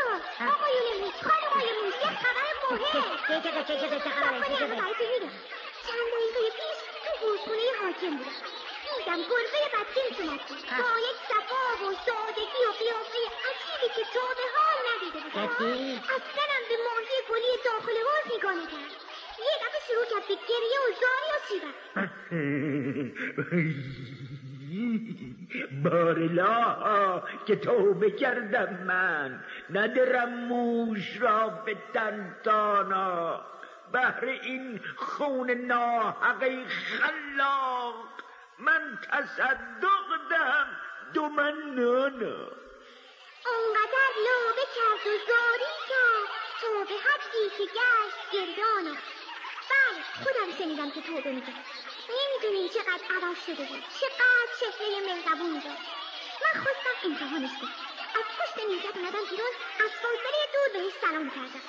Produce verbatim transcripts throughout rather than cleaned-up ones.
آقایون موش، خانمای موش، یه خبر مهم. چه چه چه چه چه خبره؟ چه چه چند دقیقه پیش تو گوشخونه حاکم بودم. دیدم گربه بدجنس اومد بود با یک صفا و سادگی و قیافه عجیبی که تا به حال ندیده بودم. اصلا هم به ماهی گلی داخل حوض نگاه نکرد. یه دفعه شروع کرد به گریه و زاری و شیون. بارلا که توبه کردم من، ندارم موش را به تنتانا بهر این خون ناحقی خلاق من تصدق دهم دو من نانا. اونقدر لابه کرد و زاری کرد تا به حدی که گشت گریانا. بله خودم شنیدم که توبه میکرد. نمیدونی چقدر عوض شده بود، چقدر چهره مهربون داشت. من خواستم امتحانش کنم. از پشت نیمکت اومدم بیرون، از فاصله دور بهش سلام کردم.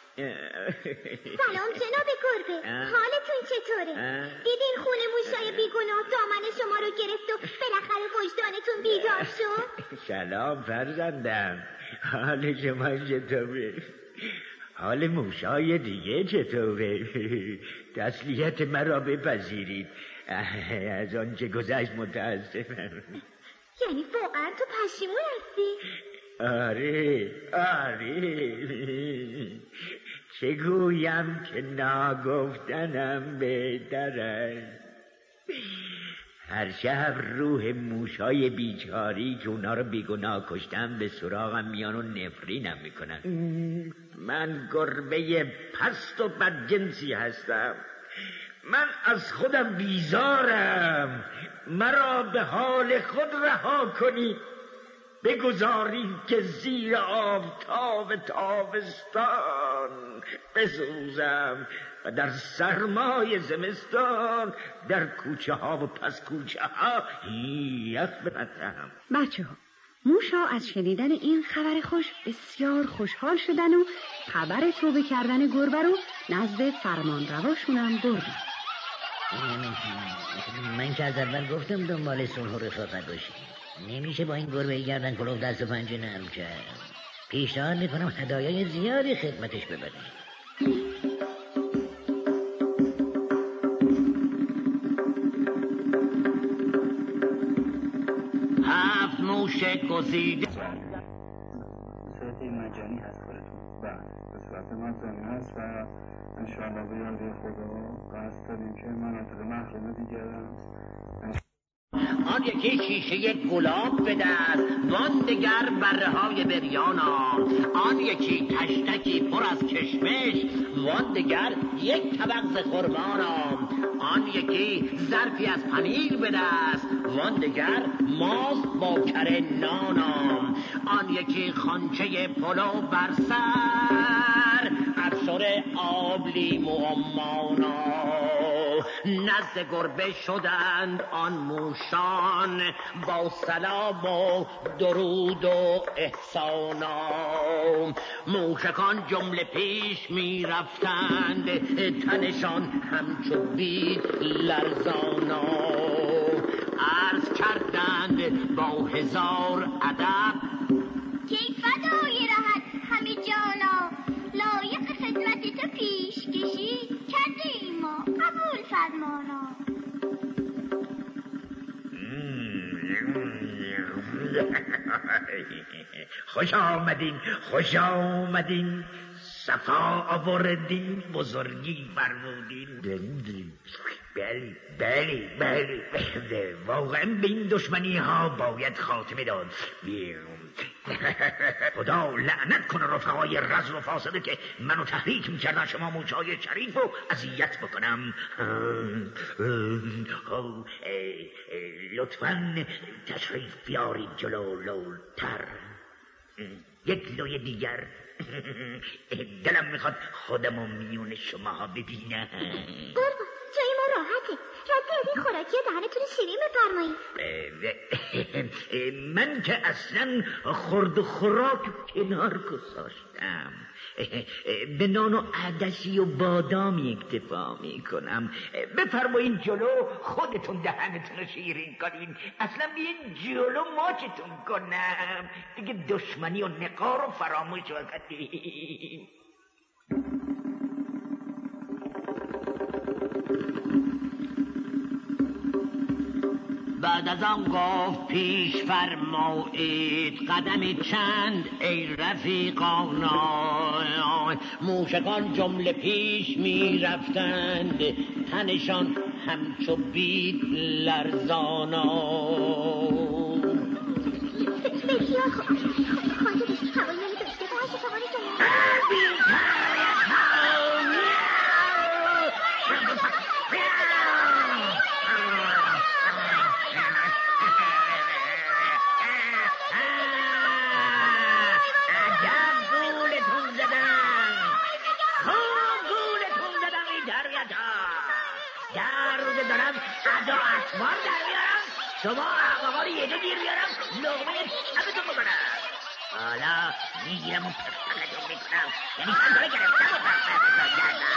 سلام جناب گربه، حالتون چطوره؟ دیدین خون موشای بیگناه دامن شما رو گرفت و بالاخره وجدانتون بیدار شد؟ سلام فرزندم، حال شما چطوره؟ حال موشای دیگه چطوره؟ تسلیت مرا بپذیرید، از آنچه گذشت متاسفم. یعنی واقعا تو پشیمون هستی؟ آره آره، چه گویم که ناگفتنم بهتر است. هر شب روح موشای بیچاری که اونا رو بیگناه کشتم به سراغم میان و نفرینم میکنن. من گربه پست و بدجنسی هستم، من از خودم بیزارم، مرا به حال خود رها کنید، بگذارید که زیر آفتاب تابستان بسوزم و در سرمای زمستان در کوچه ها و پس کوچه ها یخ بپزم. بچه ها، موشا از شنیدن این خبر خوش بسیار خوشحال شدن و خبر توبه کردن گربه رو نزد فرمان رواشونم بردن. من که از اول گفتم دنبال صلح و رفاقت باشیم، نمیشه با این گربه گردن کلوف دست و پنجه نرم کرد. پیشنهاد میکنم هدایای زیادی خدمتش ببریم. هفت موش گزیده صورت مجانی هست خودتون؟ بله به صورت مجانی هست و انشاءالله به یاری خدا قصد داریم که مناطق محروم دیگرم. آن یکی شیشه گلاب به دست، وان دگر بره های بریانا. آن یکی تشتکی پر از کشمش، وان دگر یک طبق ز خرمانا. آن یکی ظرفی از پنیر به دست، وان دگر ماست با کره نانا. آن یکی خانچه پلو بر سر، افشار آب لیمو و مانا. نزد گربه شدند آن موشان، با سلام و درود و احسانا. موشکان جمله پیش می رفتند، تنشان همچو بید لرزانا. عرض کردند با هزار ادب، که فدای رهت همه جانا. لایق خدمت تو پیش کشی کرده ای ما، قبول فرمانا. خوش آمدین خوش آمدین، صفا آوردین، بزرگی فرمودین. بله بله بله، واقعا به این دشمنی ها باید خاتمه داد. خدا لعنت کنه رفقای رذل و فاسده که منو تحریک میکردن شما موشای شریف رو اذیت بکنم. لطفاً تشریف بیارید جلو لولتر. یک لوی دیگر. دلم میخواد خودمو میون شما ببینم. بابا جای ما راحته. راستی از این خوراکی دهنتون شیرین بفرمایید. من که اصلا خورد و خوراک کنار گذاشتم، به نان و عدسی و بادام اکتفا میکنم. بفرمایید جلو، خودتون دهنتون رو شیرین کنین. اصلا بیاین جلو ماچتون کنم. دیگه دشمنی و نقار رو فراموش وقتی. بعد از آن گفت پیش فرمایید قدمی چند ای رفیقان. موشکان جمله پیش می رفتند، تنشان همچو بید لرزانا. بسیار خوب، خاطرش هوایی نمیداشته باشه فقانی کنم. دارم ادا اسوار در میارم، شما احمقان یه جا گیر بیارم لقمه کمتون بکنم. حالا میگیرم و پرپقتون میکنم، یعنی چند گرفتم و پرپقتون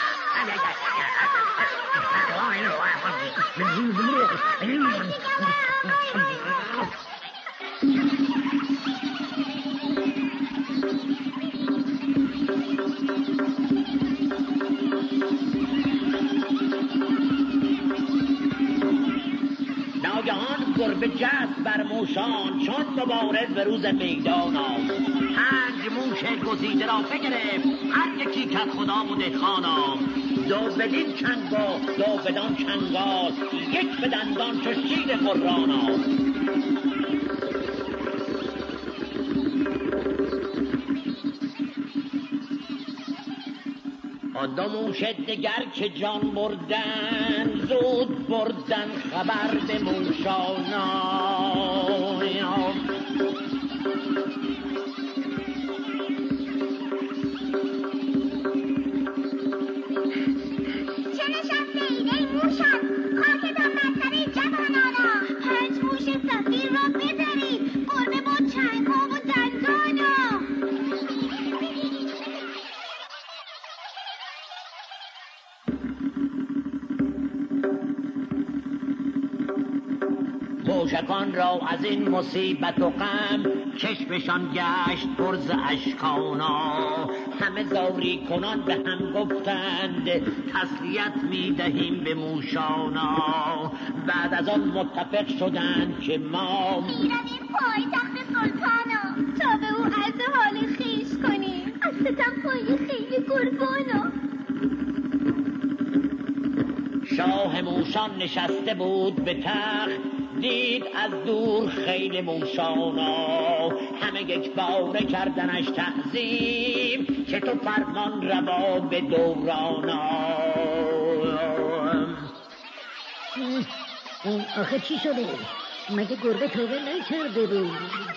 ناگهان گربه جست بر موشان، چون مبارز به روز میدان آمد. پنج موش گزیده را بگرفت، هر یکی کت خدا و دهقانا. دو بدین چنگا دو بدان چنگال، یک به دندان چو شیر قرانا. آن دو موش دگر که جان بردن، زود بردن خبر به موشانا. چه نشسته اید ای موشان، خاکتان بر سر جوانانا. پنج موش صغیر را ببرید، گربه با چنگها و دندانا. موشکان را از این مصیبت و غم، چشمشان گشت پر ز اشکانا. همه زاری کنان به هم گفتند، تسلیت می دهیم به موشانا. بعد از آن متفق شدند که ما میرویم پای تخت سلطانا، تا به او عرض حال خویش کنیم از ستم پای خیلی قربانا. شاه موشان نشسته بود به تخت، دید از دور خیل موشانا. همه یک باره کردنش تعظیم، که تو فرمان روا به دورانا. آخه چی شده؟ مگه گربه توبه نکرده بود؟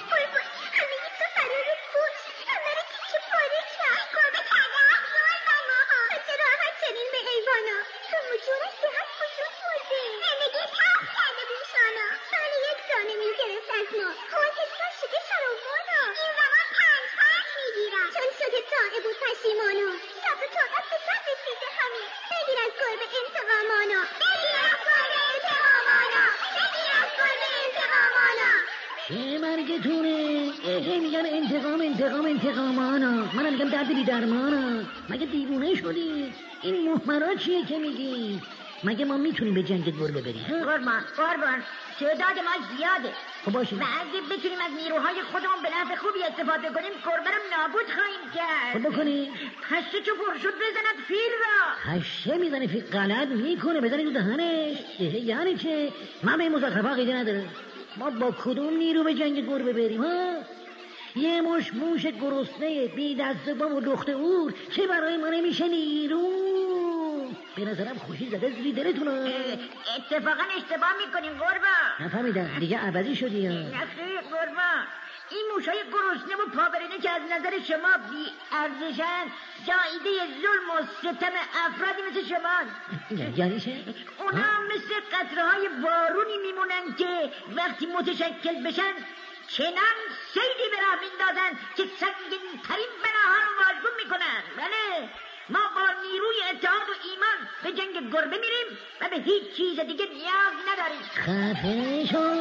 چه مرگتونه؟ اه میگن انتقام انتقام انتقامانا، منم میگم درد بی درمانا. مگه دیوونه شدی؟ این محمرا چیه که میگی؟ مگه ما میتونیم به جنگ گربه بریم؟ قربان قربان تعداد ما زیاده. خب باشه، و اگه بتونیم از نیروهای خودمون به نفع خوبی استفاده کنیم، گربه رو نابود خواهیم کرد. خب بکنی؟ هشته چو پر شد بزند فیل را. هشته میزنه فیل؟ غلط میکنه، بزنی تو دهنش. یعنی چه؟ من به این مزخرفا قیده نداره. ما با کدوم نیرو به جنگ گربه بریم ها؟ یه مش موش گرسنه بی دست و بام و لخت اور چه برای ما نمیشه نیرو؟ به نظرم خوشی زده زیر دلتونو. اتفاقا اشتباه میکنیم قربان. نفهمیدم دیگه عوضی شدی یا؟ نخیر قربان، این موشای گرسنه و پابرینه که از نظر شما بی ارزشن زایده ظلم و ستم افرادی مثل شما. یعنی چه؟ اونا مثل قطره‌های بارونی میمونن که وقتی متشکل بشن چنان سیلی به راه میندازن که سنگین‌ترین بلاها رو واژگون میکنن. بله، ما با نیروی اتحاد و ایمان به جنگ گربه میریم و به هیچ چیز دیگه نیاز نداریم. خفه شو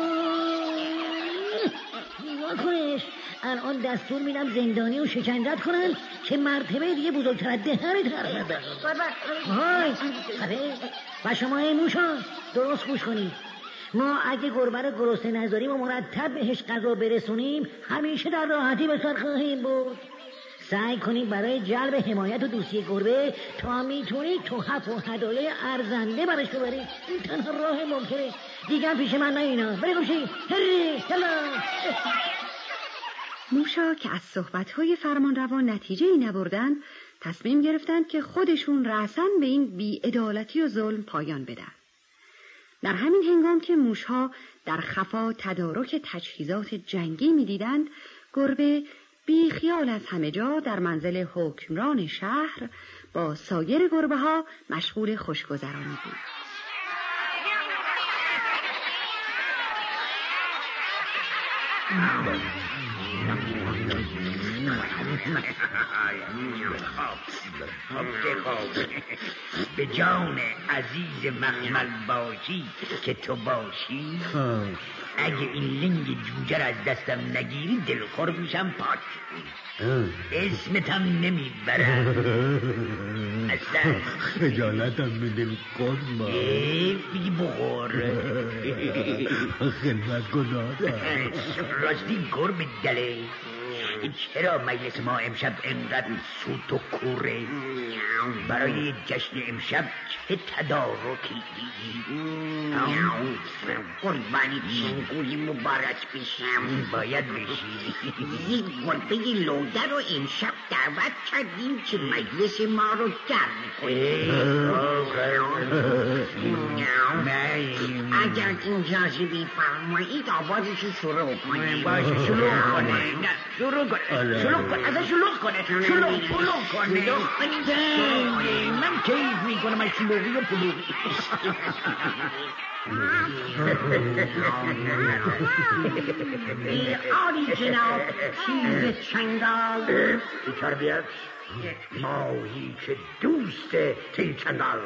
واکنش، الان دستور میدم زندانی و شکنجت کنن که مرتبه دیگه بزرگتر از دهنت حرف نزن. های خفه. و شما این موشا درست گوش کنید، ما اگه گربه رو گرسنه نذاریم و مرتب بهش غذا برسونیم همیشه در راحتی به سر خواهیم بود. سعی کنید برای جلب حمایت و دوستی گربه تا میتونید تحف و هدایای ارزنده برش ببرید. این تنها راه ممکنه. دیگر پیش من نه اینا. بری گوشی. هری هلا. موشا که از صحبت‌های فرمانروا نتیجه ای نبردند، تصمیم گرفتند که خودشون رأساً به این بی‌عدالتی و ظلم پایان بدن. در همین هنگام که موشها در خفا تدارک تجهیزات جنگی می‌دیدند، گربه بی خیال از همه جا در منزل حکمران شهر با سایر گربه ها مشغول خوشگذرانی بود. به جان عزیز مخمل باشی که تو باشی، اگه این لنگ جوجه را از دستم نگیری دلخور میشم پاک. اسمتم نمیبرم اصلا. خجالتم بدل قربا بگی بخور. خدمت گذار راستی گرب دله، چرا مجلس ما امشب انقدر سوت و کوره؟ برای جشن امشب چه تدارکی قربانی چنگولی مبارک بشم. باید بشی. یک گربه لوده رو امشب دعوت کردیم که مجلس ما رو گرم کنه. اگر اجازه بفرمایید آوازش رو شروع کنیم. باشه شروع کنه. نه شروع کنه. شروع کنه. ازش شروع کنه. شروع شروع کنه. من کیف میکنم از شلوغی و پلوغی. آری جناب چیز چنگال. بیچار بیاد ماهی که دوست تین چنگال.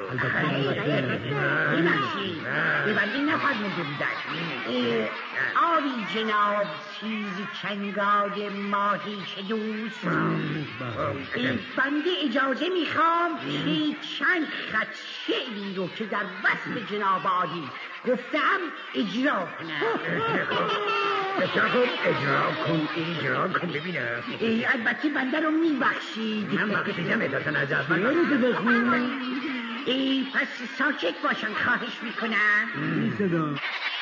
ببخشید ببخشید نفرموده بودن. آری جناب چیز چنگال ماهی که دوست. بنده اجازه میخوام که چند خط شعری رو که در وصف جناب عالی گفتم اجرا کنم. اجرا کن اجرا کن اجرا کن ببینم. البته بنده رو میبخشید. من بخشیدم اداسن از از من پس ساکت باشن خواهش میکنم. صدا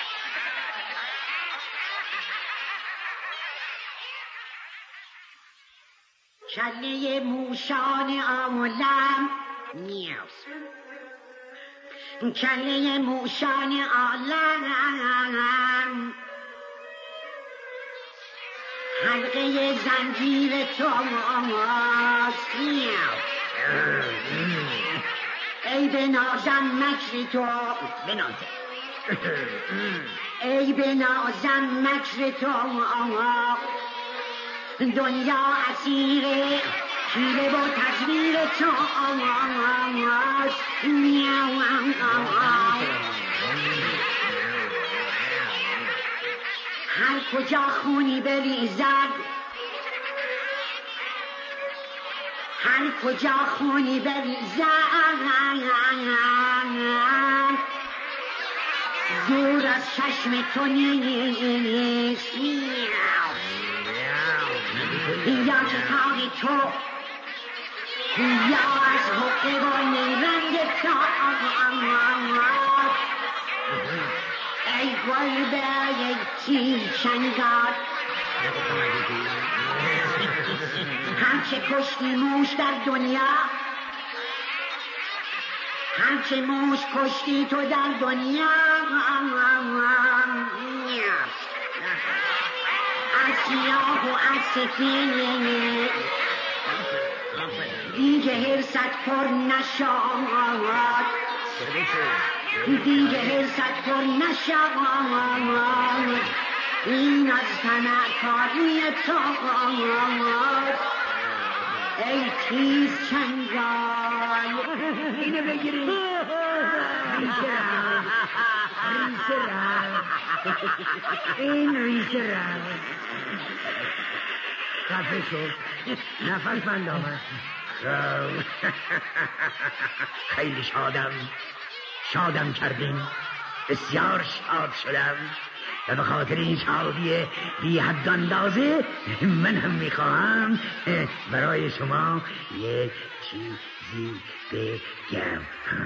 کله موشان عالم میاوس، کله موشان عالم حلقه زنجیر تو میاوس. ای بنازم مکر تو، بنازم ای بنازم مکر تو، دنیا اسیر حیله و تزویر تو. هر کجا خونی بریزد، هر کجا خونی بریزد، دور از چشم تو نیست. یا کتاب تو، یا از حقه و نیرنگ تو. ای گربه ای تیر چنگال، همچه کشتی موش در دنیا، همچه موش کشتی تو در دنیا. از سیاه و از سفید دیگه هرست پر نشاد دیگه هرست پر نشاد این از تنکاری تو ای تیز چنگال اینو بگیریم ریشه رفت ریشه رفت این ریشه رفت خفه شد نفس بند آمد خیلی شادم شادم کردیم بسیار شاد شدم و به خاطر این شادی بی حد اندازه من هم میخواهم برای شما یک چیزی بگم.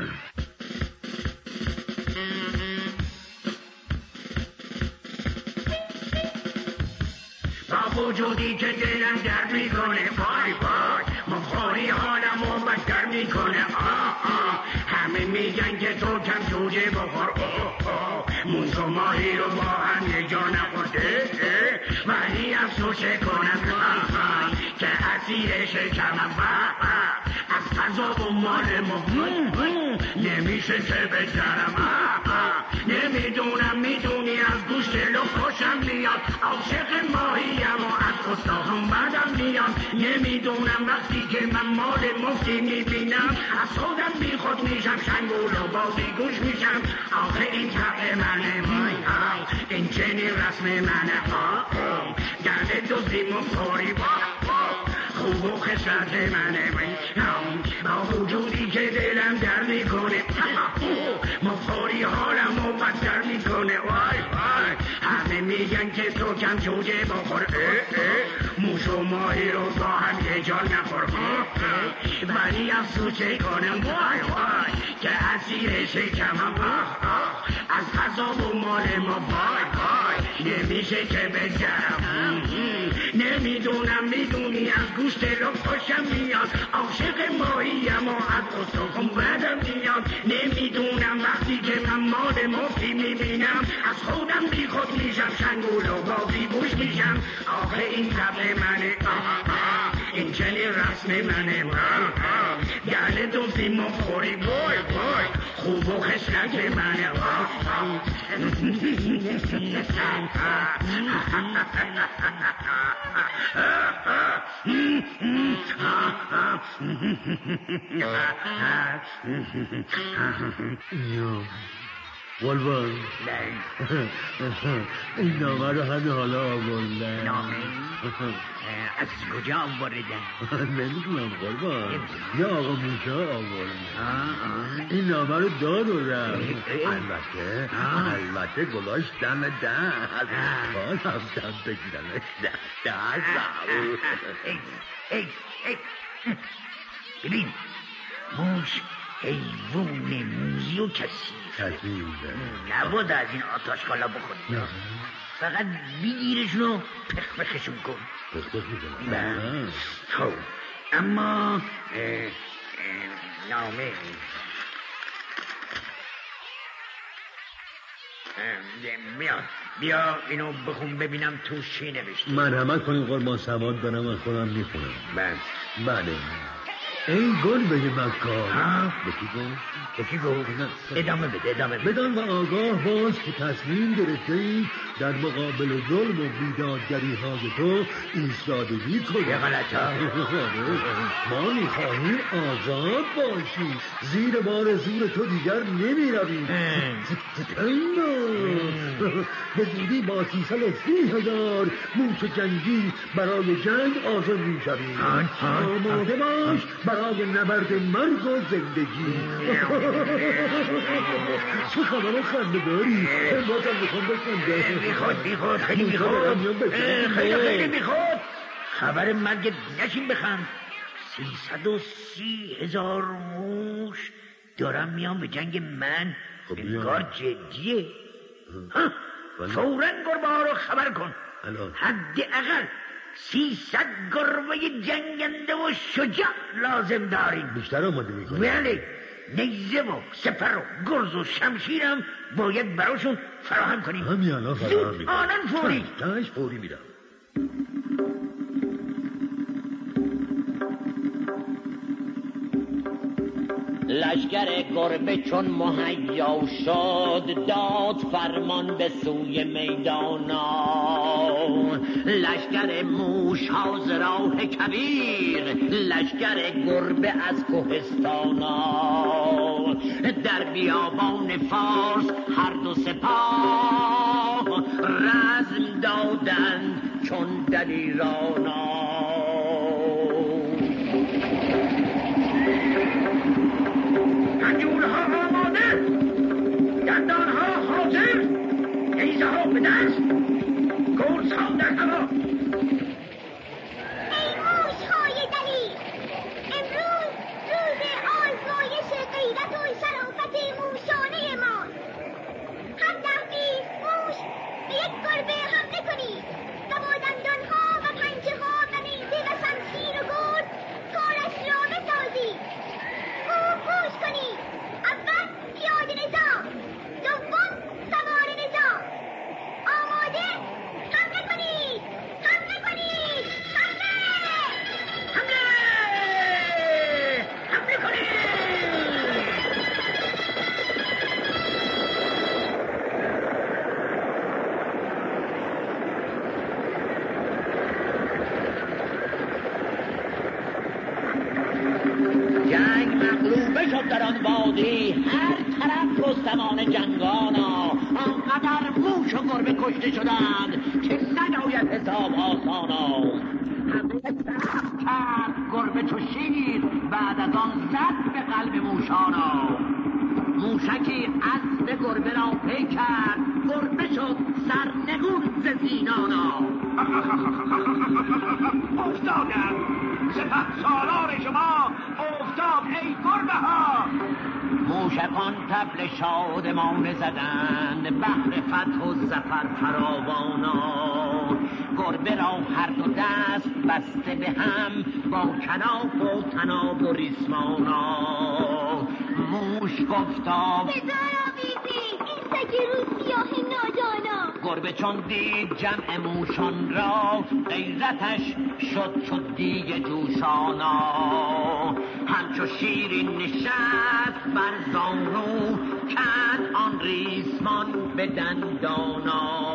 با وجودی که دلم درد میکنه وای وای مخوری حالمو بدتر میکنه آه آه همه میگن که تو کم جوجه بخور آه آه موش و ماهی رو با هم یه جا نخورده ولی افسوسه کنم آه آه که اسیر شکمم از فضا و مال مهم نمیشه که بگذرم آه آه نمیدونم میدونی از گوشت لو خوشم میاد عاشق ماهیم و از استخوان بدم میاد نمیدونم وقتی که من مال مفتی میبینم از خودم بی خود میشم شنگول و بازی گوش میشم آخه این طبع منه وای آه این چنین رسم منه آه گرد دوزی مفاری خوب و خسرت منه با وجودی که دلم در میکنه مفاری حالم و بدتر میکنه وای وای همه میگن که تو کم جوجه بخور موش و ماهی رو با هم یه جا نخور ولی افسوسه کنم وای وای که اسیر شکمم از غذا و مال ما وای وای نمیشه که بگذرم نمیدونم میدونی از گوشت رو خوشم میاد عاشق ماهیم و از استخوان بدم میاد نمیدونم وقتی که من مال مفتی میبینم از خودم بی خود میشم شنگول و بازی گوش میشم آخه این طبع منه آه آه این چنین رسم منه گله دوزی مخوری وای وای خوب و خسرت منه آه آه قربان این نامه رو همه حالا آوردن. نامه؟ از کجا آوردن؟ نمیدونم قربان یا آقا موشا آوردن. این نامه رو داد و رفت. البته البته گلاش دم دست باز هم دم بگیرنش دست ببین موش حیوان موزی و کثیفه نبود از این آتش کالا بخوری فقط بگیرشون و پخ پخشون کن پخ پخ میکنم خب اما نامه بیا بیا اینو بخون ببینم تو چی نوشته. مرحمت کنیم قربان سواد دارم و خودم میخونم. بله بله ای گل به مکار بکی گفت بکی گفت ادامه بده ادامه بده بدان و آگاه باز که تصمیم گرفته ای در مقابل ظلم و بیدادگری های تو ایستادگی کنی. یه غلط ها ما میخواهیم آزاد باشی زیر بار زور تو دیگر نمی رویم به زودی با سیصد و سی هزار موش جنگی برای جنگ آزاد می شویم. آماده باش برای نبرد مرگ و زندگی. چه خبر خنده داری؟ بازم میخوام بخنده. میخواد میخواد خیلی میخواد خیلی خیلی میخواد خبر مرگ نشین بخند. سیصد و سی هزار موش دارم میام به جنگ من. انگار جدیه. فوراً گربه ها رو خبر کن. حد اقل سیصد گربه جنگنده و شجاع لازم داریم. بیشتر آماده میکنیم. بله نیزه و سپر و گرز و شمشیرم باید براشون فراهم کنیم. همین الان فراهم میکنم. آنان فوری تنش فوری میرم. لشکر گربه چون مهیا شد داد فرمان به سوی میدانا. لشکر موش ها ز راه کویر، لشکر گربه از کوهستانا. در بیابان فارس هر دو سپاه رزم دادند چون دلیرانا. پنجولها آماده، دندانها حاضر، نیزه ها به دست، گرز ها در هوا. ای موشهای دلیر، امروز روز آزمایش غیرت و شرافت موشانه ماست. هر ده بیست موش به یک گربه حمله کنید و با دندانها و پنجه ها و نیزه و شمشیر و گرز کارش را بسازید. خوب گوش کنید. اول پیاده نظام، دوم سوار نظام. آماده؟ حمله کنید، حمله کنید، حمله حمله حمله کنید. جنگ مغلوبه شد در آن وادی، هر طرف رستمان جنگانا. آنقدر موش و گربه کشته شدند که نداید حساب آسانا. همه سخت کرد گربه چو شیر، بعد از آن زد به قلب موشانا. موشکی اسب گربه را پی کرد، گربه شد سرنگون ز زینانا. افتادم سپه سالار شما، افتاد ای گربه ها. موشکان طبل شادمانه زدند، بهر فتح و ظفر فراوانا. گربه را هر دو دست بسته به هم، با کناف و طناب و ریسمانا. موش گفتا بذار آویزی این سگ روسیاه نادانا. گربه چون دید جمع موشان را، غیرتش شد چو دیگ جوشانا. همچو شیرین نشست بر زانو، کرد آن ریسمان به دندانا.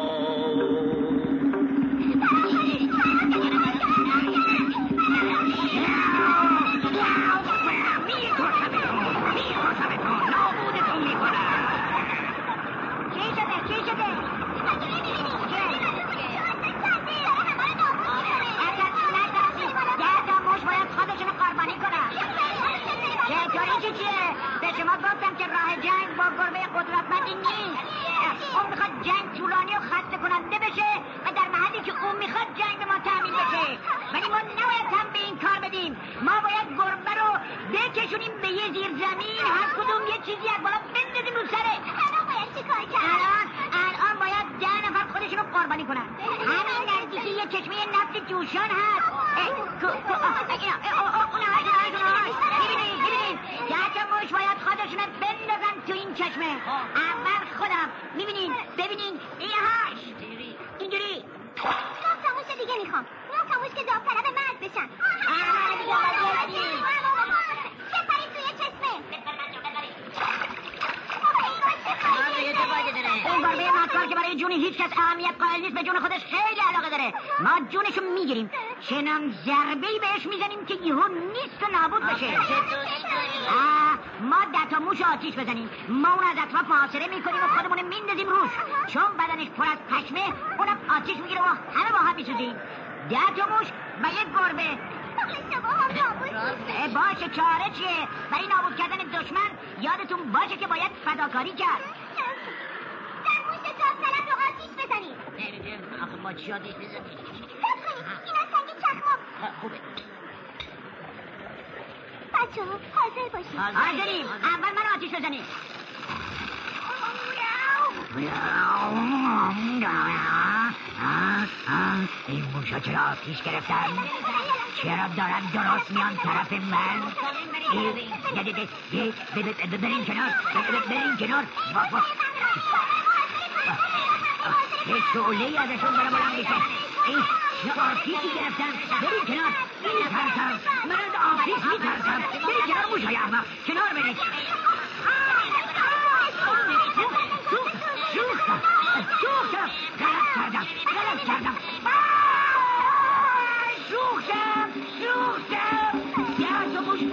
به شما گفتم که راه جنگ با گربه قدرتمندی نیست. اون میخواد جنگ طولانی و خسته کننده بشه و در محلی که اون میخواد جنگ به ما تأمین بشه، ولی ما نباید هم به این کار بدیم. ما باید گربه رو بکشونیم به یه زیر زمین، هر کدوم یه چیزی از بالا بندازیم رو سره. الان باید چی کار کرد؟ الان الان باید ده نفر خودشونو قربانی کنن. همین نزدیکی یه چشمه نفت جوشان هست. موش باید خودشونه بندازن تو این چشمه. اول خودم میبینین ببینین ایهاش اینجوری. نه تموش دیگه میخوام، نه تموش که داوطلب مرد بشن. بپرید توی چشمه. این گربه مکار که برای جون هیچ کس اهمیت قائل نیست، به جون خودش خیلی علاقه داره. ما جونشو میگیریم، چنان ضربه‌ای بهش میزنیم که یهو نیست و نابود بشه. ما ده تا موش آتیش بزنیم، ما اون از اطراف محاصره میکنیم و خودمون میندازیم روش. چون بدنش پر از پشمه، اونم آتیش میگیره و همه با هم میسوزیم. ده تا موش و یک گربه. باشه چاره چیه؟ برای نابود کردن دشمن یادتون باشه که باید فداکاری کرد. در موش داوطلب رو آتیش بزنیم. آخه ما چی آتیش بزنیم؟ اینا سنگ چخماق. خوبه. بچه ها حاضر باشید. حاضریم. اول من آتیش بزنیم. این موشا چرا آتیش گرفتن؟ چرا دارن درست میان طرف من؟ برین کنار، برین کنار. یه شعله‌ای ازشون داره بلند میشه. این آتیشی گرفتن. برین کنار. میترسم، من از آتیش میترسم. برین کنار موشای احمق، کنار برین.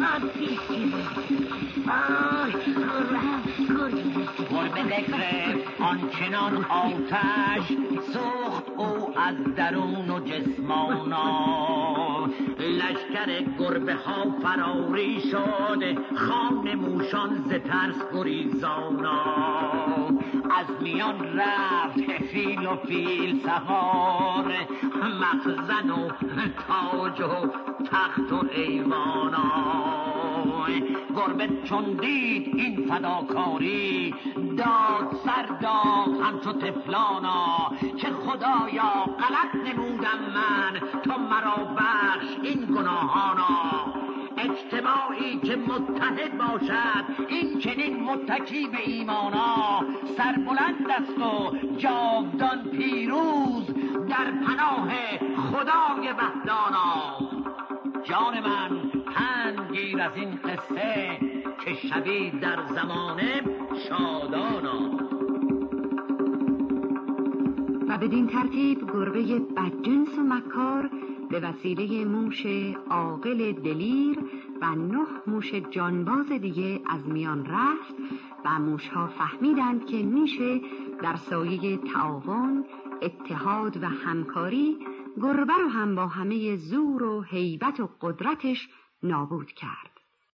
گربه بگرفت آنچنان آتش سوخت او از درون و جسمانا. لشکر گربه ها فراری شد خان موشان ز ترس گریزانا. از میان رفت فیل و فیل سوار مخزن و تاج و تخت و ایوانا. گربه چون دید این فداکاری داد سر داد همچو طفلانا که خدایا غلط نمودم من تو مرا بخش این گناهانا. اجتماعی که متحد باشد این چنین متکی به ایمانا. سربلند است و جاودان پیروز در پناه خدای وحدانا. جان من پند گیر از این قصه که شوی در زمانه شادانا. و بدین ترتیب گربه بدجنس و مکار به وسیله موش عاقل دلیر و نه موش جانباز دیگه از میان رفت و موشها فهمیدند که میشه در سایه تعاون، اتحاد و همکاری گربه رو هم با همه زور و هیبت و قدرتش نابود کرد.